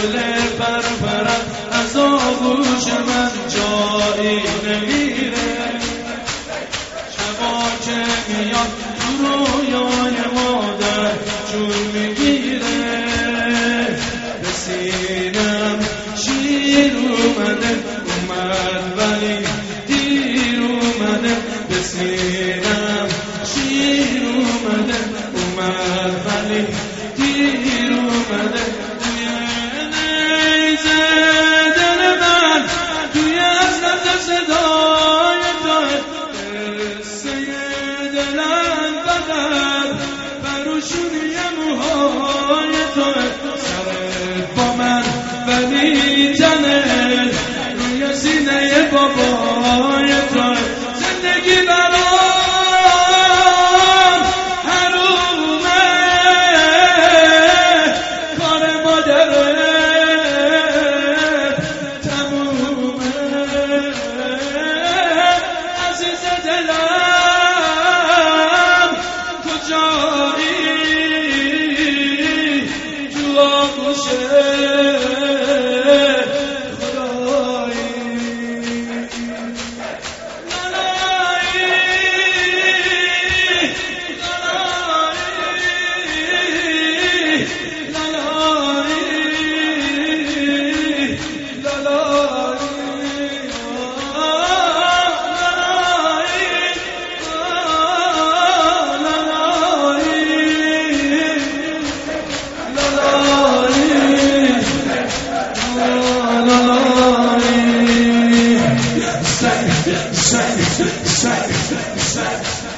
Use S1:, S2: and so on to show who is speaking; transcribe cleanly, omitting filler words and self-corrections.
S1: دل پرپرم از آغوش من جایی نمیره. شبا که میاد تو رویای مادر جون میگیره. به سینم شیر اومد ولی دیر اومده. به سینم شیر اومد ولی دیر اومده. توی نیزه دل من توی اصلت صدای توه. قصه دلم فقط پروشونی موهای توه. سرت با من ولی تنت روی سینه بابای توه. زندگی برام حرومه، کار مادرت تمومه. عزیز دلم کجایی تو آغوشه Say